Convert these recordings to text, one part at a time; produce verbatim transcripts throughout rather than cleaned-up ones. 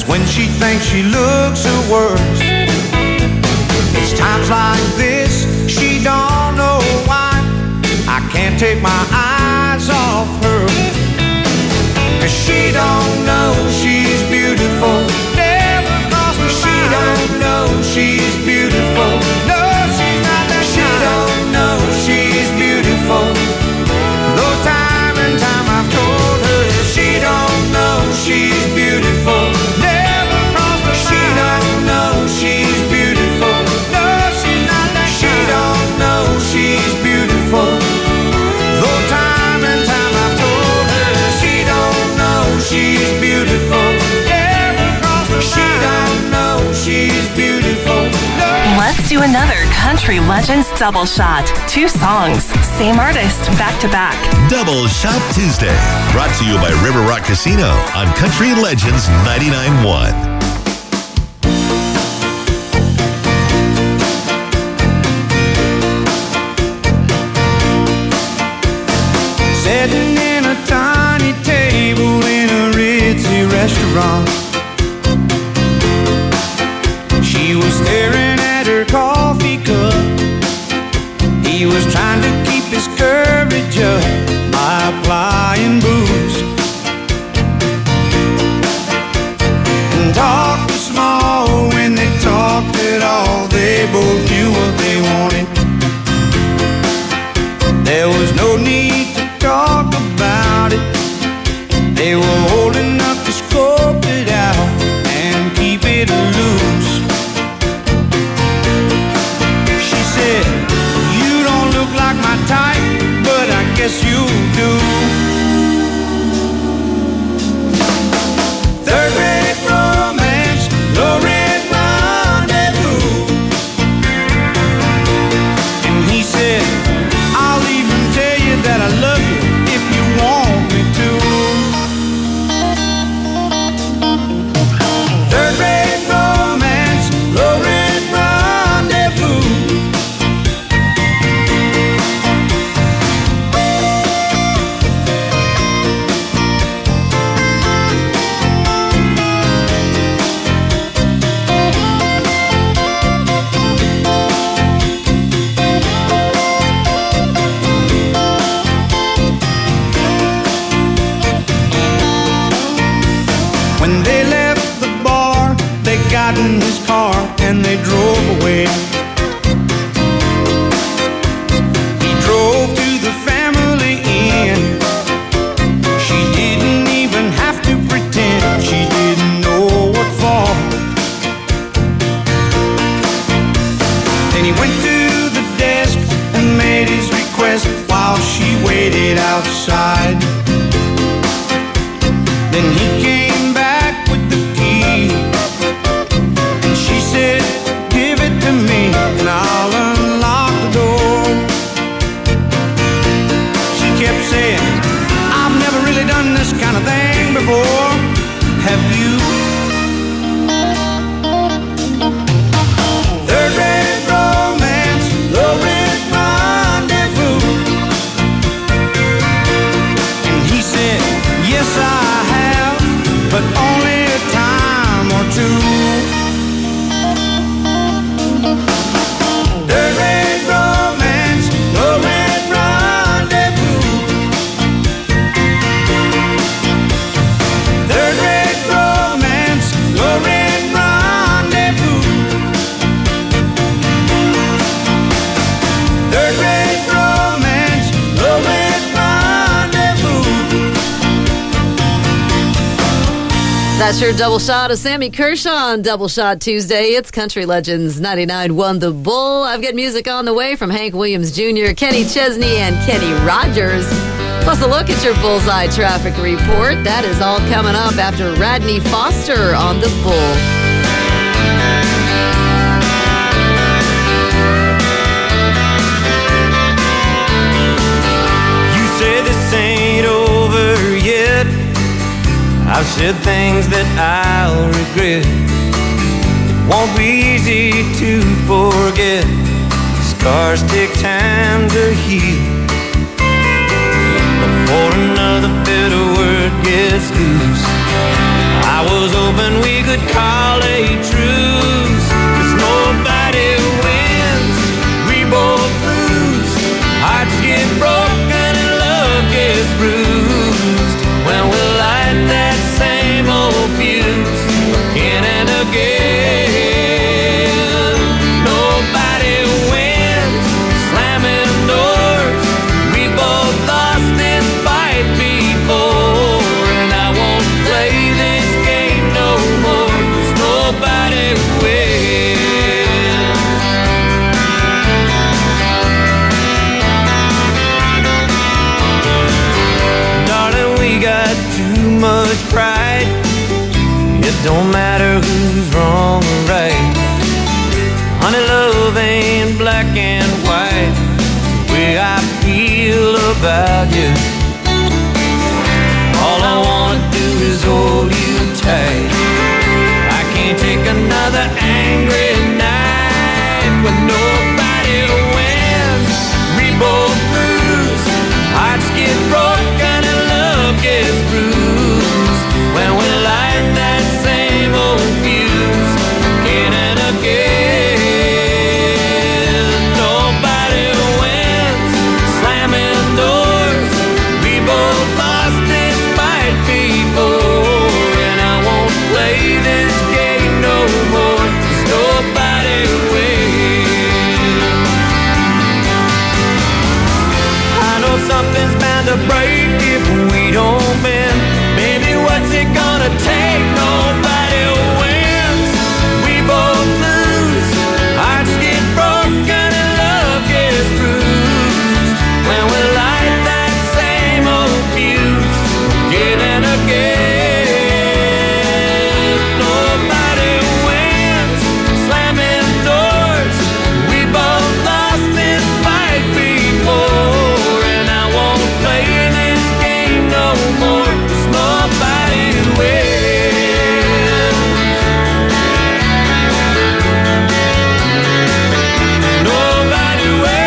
That's when she thinks she looks her worst. It's times like this, she don't know why I can't take my eyes off her. 'Cause she don't know she's beautiful. Never crossed my mind. She don't know she's beautiful. No, she's not that kind. She don't know she's beautiful. Though time and time I've told her she don't know she's beautiful. Never crossed my mind. She don't know she's beautiful. No, she's not that kind. She don't know she's beautiful. Though time and time I've told her she don't know she's beautiful. Never crossed my mind. She don't know she's beautiful. No. Let's do another Country Legends double shot. Two songs, same artist, back to back. Double Shot Tuesday, brought to you by River Rock Casino on Country Legends ninety-nine point one. Sitting in a tiny table in a ritzy restaurant, she was staring at her coffee cup. He was trying to keep his courage up by applying booze and talked small when they talked at all. They both knew what they wanted. There was no need to talk about it. They were old enough to scope it out and keep it loose. She said, "You don't look like my type, but I guess you do." Third rate romance, low rent rendezvous. And he said, "I'll even tell you that I love you if you want me to." Third rate romance, low rent rendezvous. When they left the bar, they got in his car and they drove away. He drove to the family inn. She didn't even have to pretend she didn't know what for. Then he went to the desk and made his request while she waited outside. Then he came back with the key, and she said, "Give it to me and I'll unlock the door." She kept saying, "I've never really done this kind of thing before. Have you?" Third rate romance, low rent rendezvous. And he said, "Yes, I have, but only a time or two." Third rate romance, low rent rendezvous. Third rate romance, low rent rendezvous. Third rate romance, low rent rendezvous. That's your double shot of Sammy Kershaw on Double Shot Tuesday. It's Country Legends ninety-nine point one The Bull. I've got music on the way from Hank Williams Junior, Kenny Chesney, and Kenny Rogers. Plus a look at your Bullseye traffic report. That is all coming up after Radney Foster on The Bull. You say this ain't over yet. I've said things that I'll regret. It won't be easy to forget. Scars take time to heal. Before another bitter word gets loose, I was hoping we could call a truce, 'cause nobody wins, we both lose. Hearts get broken and love gets bruised when we light that same old fuse again and again. Nobody wins, slamming doors. We both lost this fight before, and I won't play this game no more, 'cause nobody wins. Darling, we got too much pride. It don't matter who's wrong or right. Honey, love ain't black and white. It's the way I feel about you. All I wanna do is hold you tight. I can't take another angry night when nobody wins, we both lose. Hearts get broken and love gets bruised when we light that same old fuse again and again. Nobody wins, slamming doors. We both lost this fight before, and I won't play this game no more, 'cause nobody wins. I know something's bound to break if we don't bend. Baby, what's it gonna take? Nobody wins, we both lose. Hearts get broken and love gets bruised when we light that same old fuse again and again. Nobody wins, slamming doors. We both lost this fight before, and I won't play this game no more, 'cause nobody wins. Nobody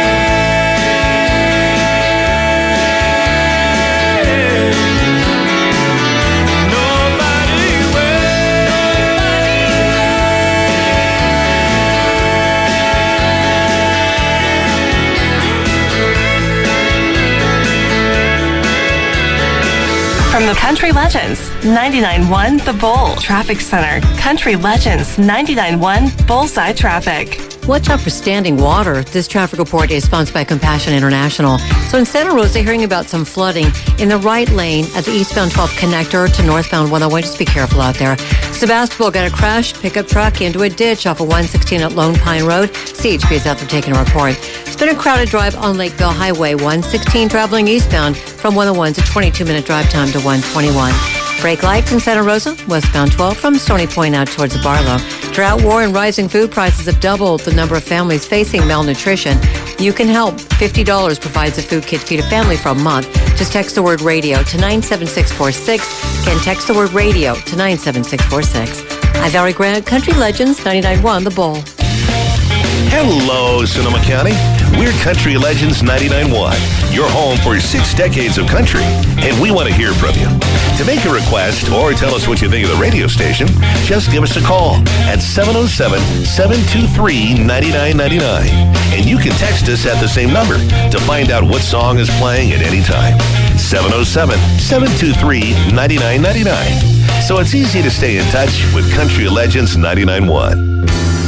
wins. Nobody From the Country Legends, ninety-nine point one The Bull Traffic Center. Country Legends, ninety-nine point one Bullseye Traffic. Watch out for standing water. This traffic report is sponsored by Compassion International. So in Santa Rosa, hearing about some flooding in the right lane at the eastbound twelve connector to northbound one oh one. Just be careful out there. Sebastopol got a crashed pickup truck into a ditch off of one sixteen at Lone Pine Road. C H P is out there taking a report. It's been a crowded drive on Lakeville Highway one sixteen traveling eastbound from one oh one's a twenty-two minute drive time to one twenty-one. Brake lights in Santa Rosa, westbound twelve from Stony Point out towards the Barlow. Drought, war, and rising food prices have doubled the number of families facing malnutrition. You can help. fifty dollars provides a food kit to feed a family for a month. Just text the word radio to nine seven six four six. Again, text the word radio to nine seven six four six. I'm Valerie Grant, Country Legends, ninety-nine point one The Bull. Hello, Sonoma County. We're Country Legends ninety-nine point one, your home for six decades of country, and we want to hear from you. To make a request or tell us what you think of the radio station, just give us a call at seven oh seven, seven two three, nine nine nine nine. And you can text us at the same number to find out what song is playing at any time. seven oh seven, seven two three, nine nine nine nine. So it's easy to stay in touch with Country Legends ninety-nine point one.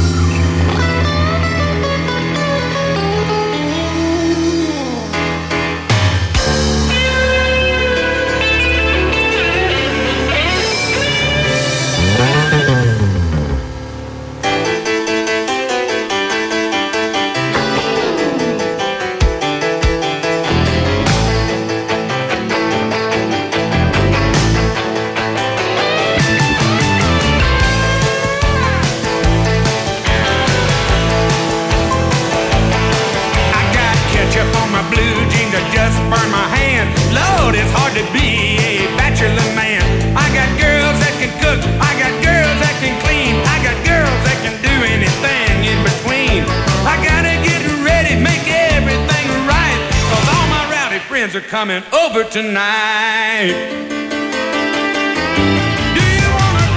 Are coming over tonight. Do you wanna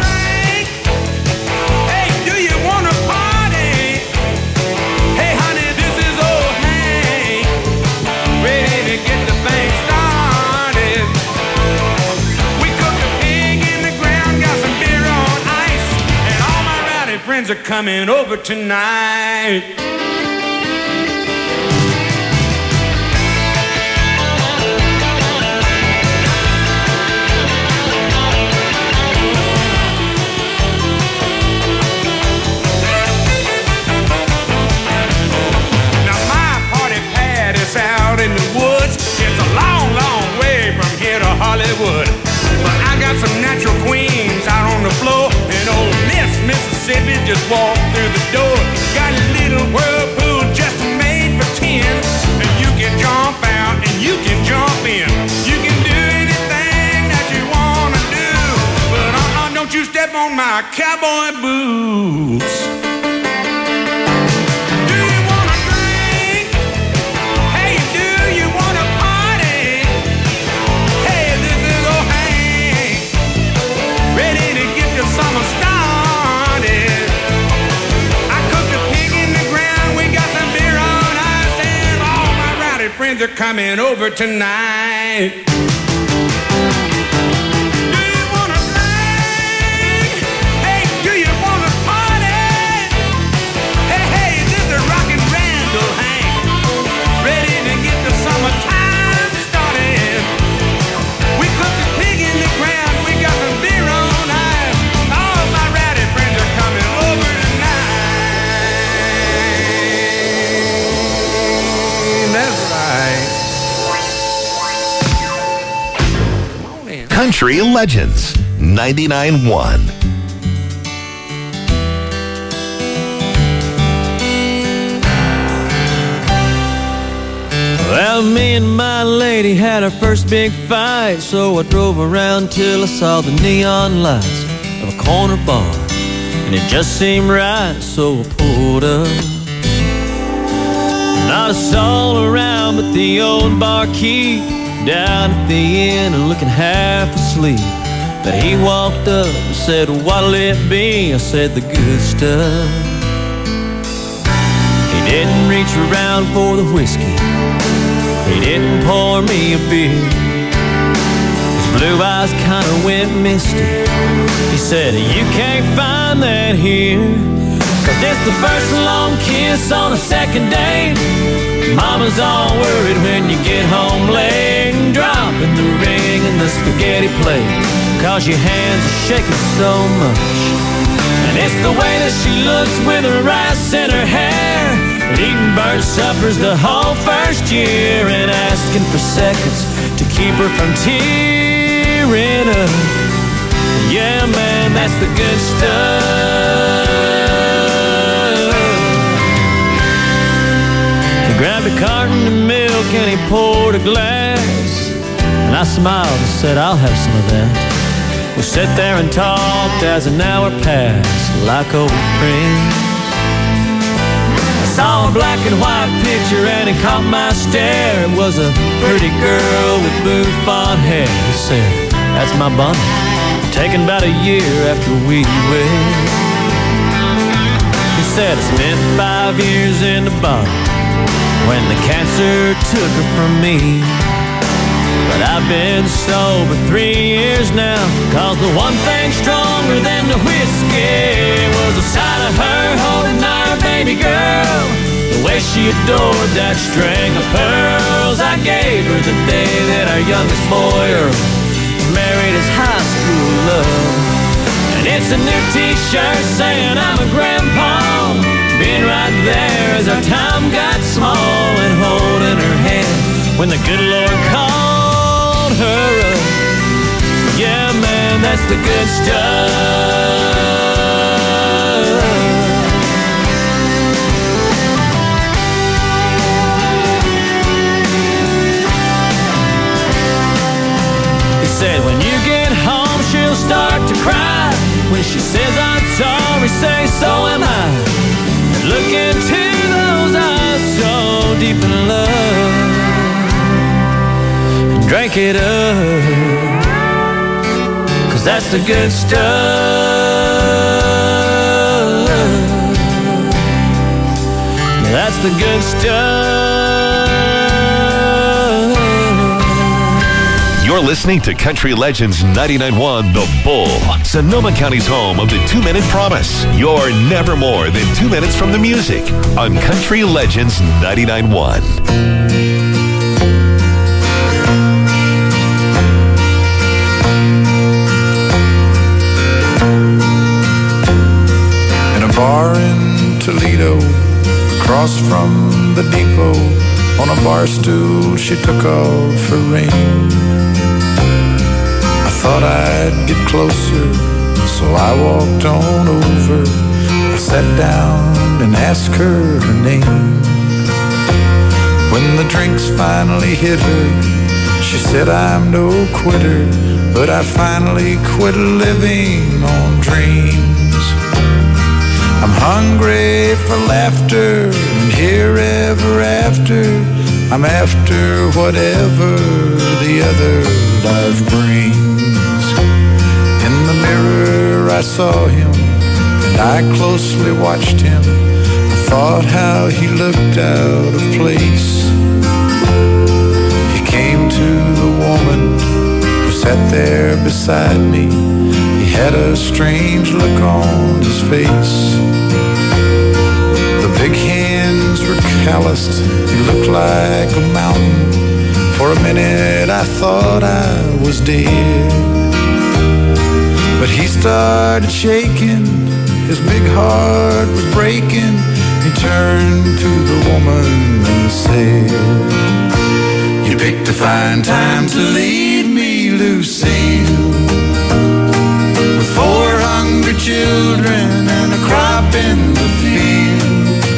coming over tonight. Out in the woods, it's a long, long way from here to Hollywood. But I got some natural queens out on the floor, and old Miss Mississippi just walked through the door. Got a little whirlpool just made for ten, and you can jump out and you can jump in. You can do anything that you wanna do, but uh-uh, don't you step on my cowboy boots. Friends are coming over tonight. Do you wanna drink? Hey, do you wanna party? Hey, hey, this is Rockin' Randall Hank, ready to get the summertime started. We cooked a pig in the ground, we got some beer on ice. All my rowdy friends are coming over tonight. That's right. Country Legends ninety-nine one. Well, me and my lady had our first big fight, so I drove around till I saw the neon lights of a corner bar, and it just seemed right, so I pulled up. Not a soul around but the old barkeep down at the inn and looking half asleep. But he walked up and said, "What'll it be?" I said, "The good stuff." He didn't reach around for the whiskey, he didn't pour me a beer. His blue eyes kinda went misty. He said, "You can't find that here, 'cause it's the first long kiss on a second date. Mama's all worried when you get home late, and dropping the ring in the spaghetti plate, 'cause your hands are shaking so much. And it's the way that she looks with her rice in her hair, eating bird suppers the whole first year, and asking for seconds to keep her from tearing up. Yeah, man, that's the good stuff." He grabbed a carton of milk and he poured a glass, and I smiled and said, "I'll have some of that." We sat there and talked as an hour passed, like old friends. I saw a black and white picture and it caught my stare. It was a pretty girl with bouffant hair. He said, "That's my Bonnie, taken about a year after we wed." He said, "I spent five years in the bottom when the cancer took her from me. But I've been sober three years now, 'cause the one thing stronger than the whiskey was the sight of her holding our baby girl, the way she adored that string of pearls I gave her the day that our youngest boy Earl married his high school love. And it's a new t-shirt saying I'm a grandpa, being right there as our time got small, and holding her hand when the good Lord called her up. Yeah, man, that's the good stuff. He said, "When you get home, she'll start to cry. When she says I'm sorry, say so am I. And look into those eyes so deep in love, and drink it up, 'cause that's the good stuff. That's the good stuff." You're listening to Country Legends ninety-nine point one The Bull, Sonoma County's home of the two-minute promise. You're never more than two minutes from the music on Country Legends ninety-nine point one. Bar in Toledo, across from the depot, on a bar stool she took off her ring. I thought I'd get closer, so I walked on over. I sat down and asked her her name. When the drinks finally hit her, she said, I'm no quitter, but I finally quit living on dreams. I'm hungry for laughter and here ever after. I'm after whatever the other life brings. In the mirror I saw him and I closely watched him. I thought how he looked out of place. He came to the woman who sat there beside me. He had a strange look on his face. The big hands were calloused, he looked like a mountain. For a minute I thought I was dead. But he started shaking, his big heart was breaking. He turned to the woman and said, you picked a fine time to leave me, Lucille. With four hungry children and a crop in the field.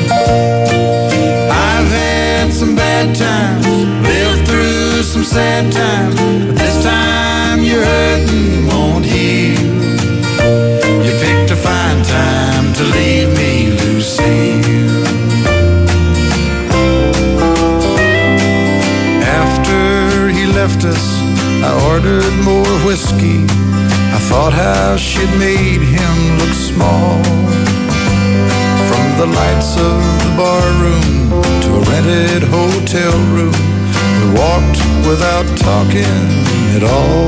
I've had some bad times, lived through some sad times, but this time your hurting won't heal. You picked a fine time to leave me, Lucille. After he left us, I ordered more whiskey. I thought how she'd made him look small. From the lights of the bar room to a rented hotel room, we walked without talking at all.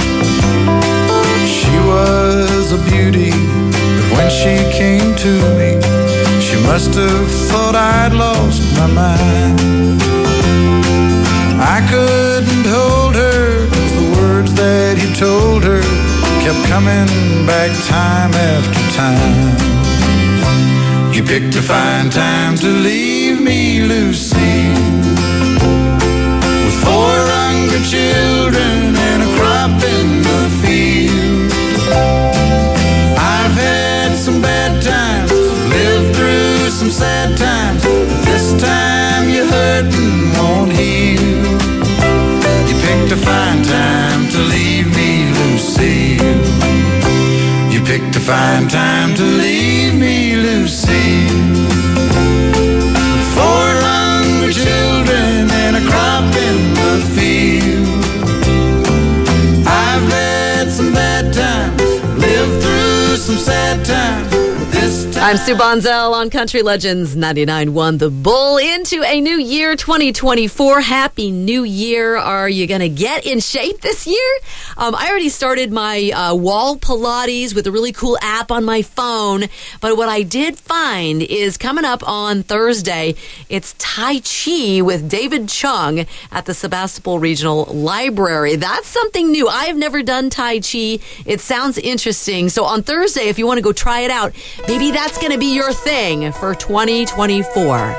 She was a beauty, but when she came to me, she must have thought I'd lost my mind. I couldn't hold her, 'cause the words that he told her kept coming back time after time. You picked a fine time to leave me, Lucille. With four hungry children and a crop in the field. I've had some bad times, lived through some sad times, but this time your hurting won't heal. You picked a fine time to leave me, Lucille. You picked a fine time to leave me, Lucille. With four hungry children and a crop in the field. I've had some bad times, lived through some sad times. I'm Sue Bonzel on Country Legends ninety-nine point one The Bull. Into a new year, twenty twenty-four. Happy New Year. Are you going to get in shape this year? Um, I already started my uh, wall Pilates with a really cool app on my phone. But what I did find is coming up on Thursday, it's Tai Chi with David Chung at the Sebastopol Regional Library. That's something new. I have never done Tai Chi. It sounds interesting. So on Thursday, if you want to go try it out, maybe that's going to be your thing for twenty twenty-four.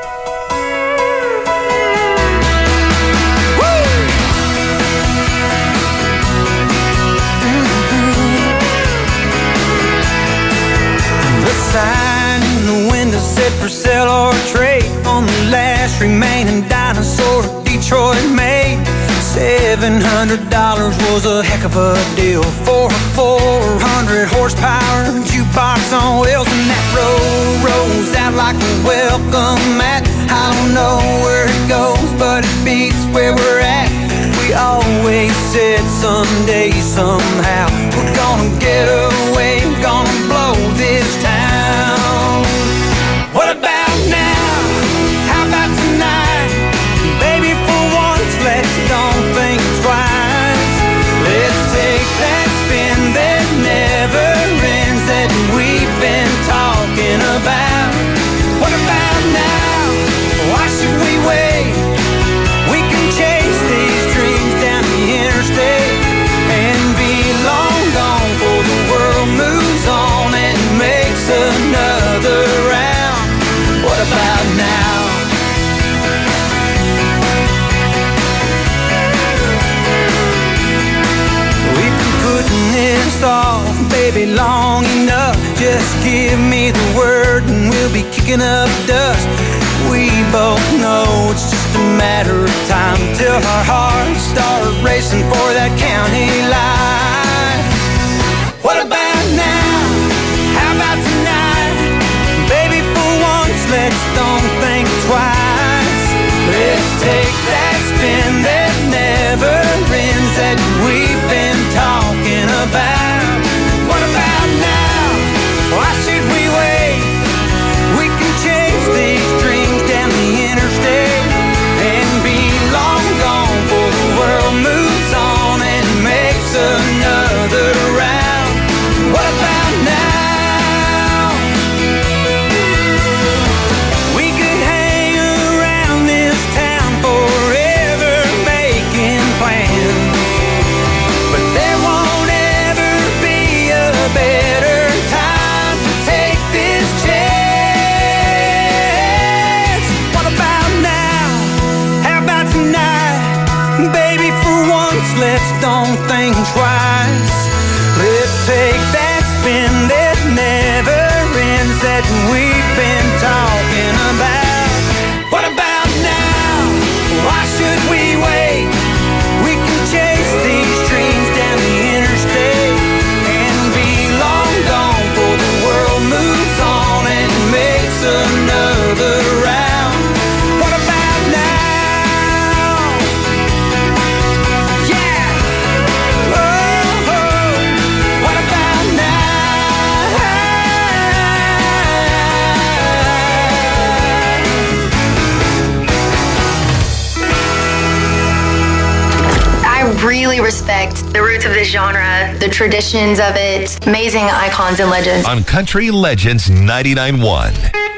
The sign in the window said for sale or trade on the last remaining dinosaur Detroit made. Seven hundred dollars was a heck of a deal for a four hundred horsepower jukebox on wheels, and that road rolls out like a welcome mat. I don't know where it goes, but it beats where we're at. We always said someday, somehow, we're gonna get away, gonna blow this town. What about now? How about tonight? Baby, for once, let's don't think twice. baby, long enough. Just give me the word and we'll be kicking up dust. We both know it's just a matter of time till our hearts start racing for that county line. What about now? How about tonight? Baby, for once, let's don't think twice. Let's take that spin that never ends that we've been talking about. What about now? Why should we wait? We can chase these dreams down the interstate and be long gone before the world moves on and makes another round. What about now? We could hang around this town forever making plans, but there won't ever be a better time to take this chance. What about now? How about tonight? Baby, for once, let's don't think twice. Let's take that spin that never ends that we've been talking about. What about now? Why should we wait? We can chase these dreams down the interstate and be long gone before the world moves on and makes another round. What about now? Yeah! Oh, oh. What about now? I really respect the roots of this genre, the traditions of it, amazing icons and legends. On Country Legends ninety-nine point one.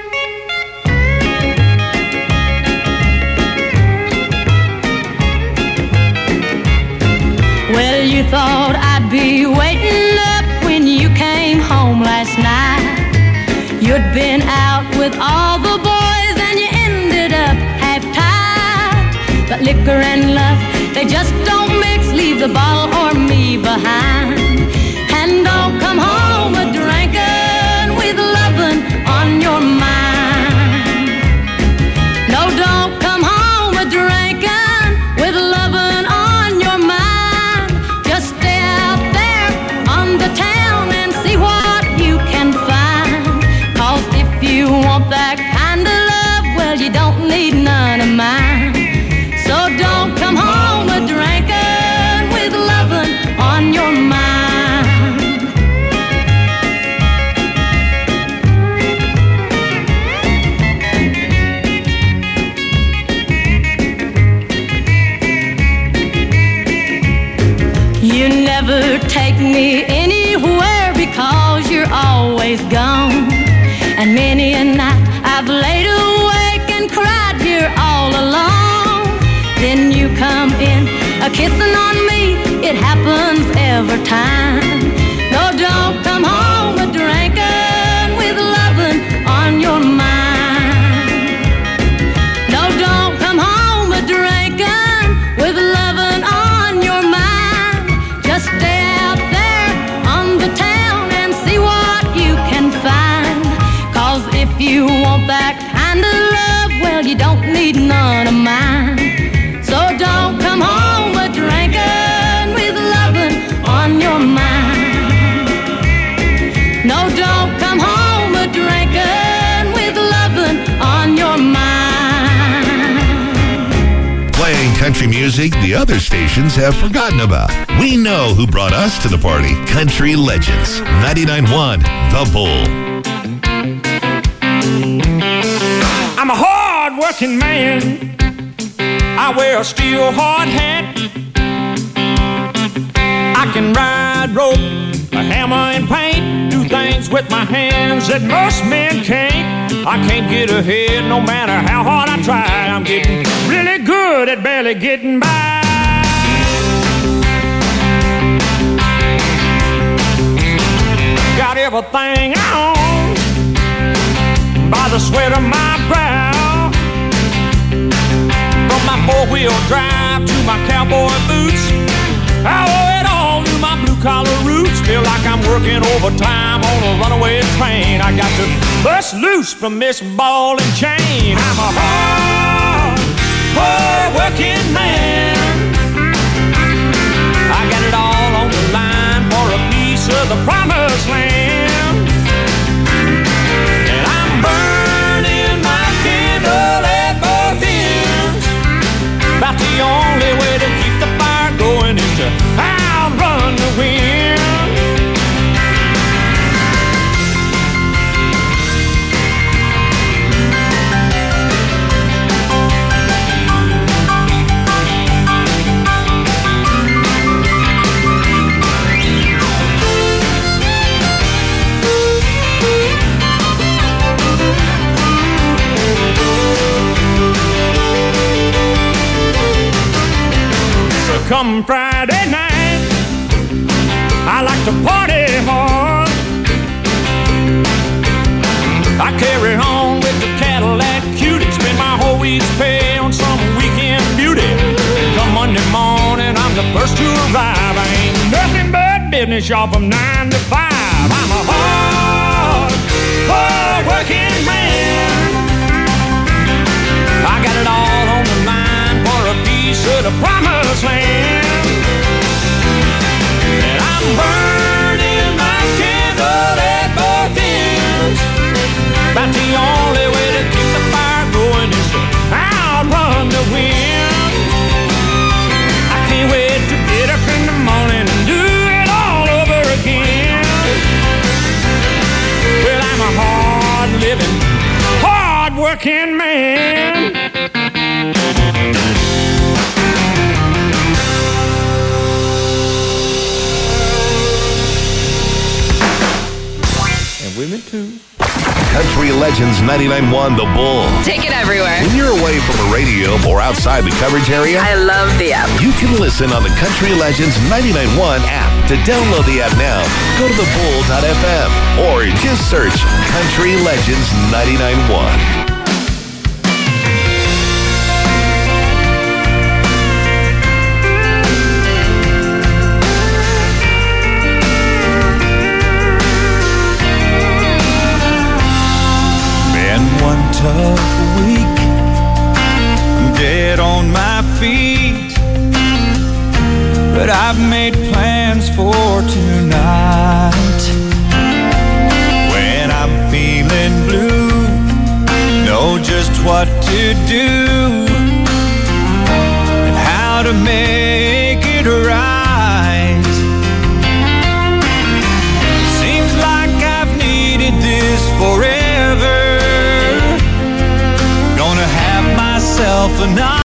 Well, you thought I'd be waiting up when you came home last night. You'd been out with all the boys and you ended up half-tied. But liquor and love, they just don't mix. Leave the bottle or me behind. And don't come home a drinking with lovin' on your mind. No, don't come home a drinking with lovin' on your mind. Just stay out there on the town and see what you can find. Cause if you want that kind of love, well, you don't need none of mine. So don't come home a drinking with lovin' on your mind. You never take me anywhere because you're always gone. And many a night I've laid awake and cried here all alone. Then you come in a kissing on me, it happens every time. No, don't come home a drinking with lovin' on your mind. No, don't come home a drinking with lovin' on your mind. Just stay out there on the town and see what you can find. Cause if you want that kind of love, well, you don't need none of mine. So don't come home a drinking with lovin' on your mind. No, don't come home a drinking with lovin' on your mind. Playing country music the other stations have forgotten about. We know who brought us to the party. Country Legends ninety-nine point one, The Bull. I'm a hard-working man. I wear a steel hard hat. I can ride rope, a hammer and paint, do things with my hands that most men can't. I can't get ahead no matter how hard I try. I'm getting really good at barely getting by. Got everything I own by the sweat of my brow. From my four-wheel drive to my cowboy boots, I owe it all to my blue-collar roots. Feel like I'm working overtime on a runaway train. I got to bust loose from this ball and chain. I'm a hard, hard-working man. I got it all on the line for a piece of the promised land. And I'm burning my candle at both ends. About the only way to keep the fire going is to outrun the wind. Come Friday night, I like to party hard. I carry on with the Cadillac cutie, spend my whole week's pay on some weekend beauty. Come Monday morning, I'm the first to arrive. I ain't nothing but business, y'all, from nine to five. I'm a hard, hard working man. I got it all on the line for a piece of the promised land. And I'm burning my candle at both ends. About the only way to keep the fire going is to outrun the wind. I can't wait to get up in the morning and do it all over again. Well, I'm a hard-living, hard-working man. Women too. Country Legends ninety-nine point one The Bull. Take it everywhere. When you're away from a radio or outside the coverage area, I love the app. You can listen on the Country Legends ninety-nine point one app. To download the app now, go to the bull dot f m or just search Country Legends ninety-nine point one. Tough week, I'm dead on my feet, but I've made plans for tonight. When I'm feeling blue, know just what to do.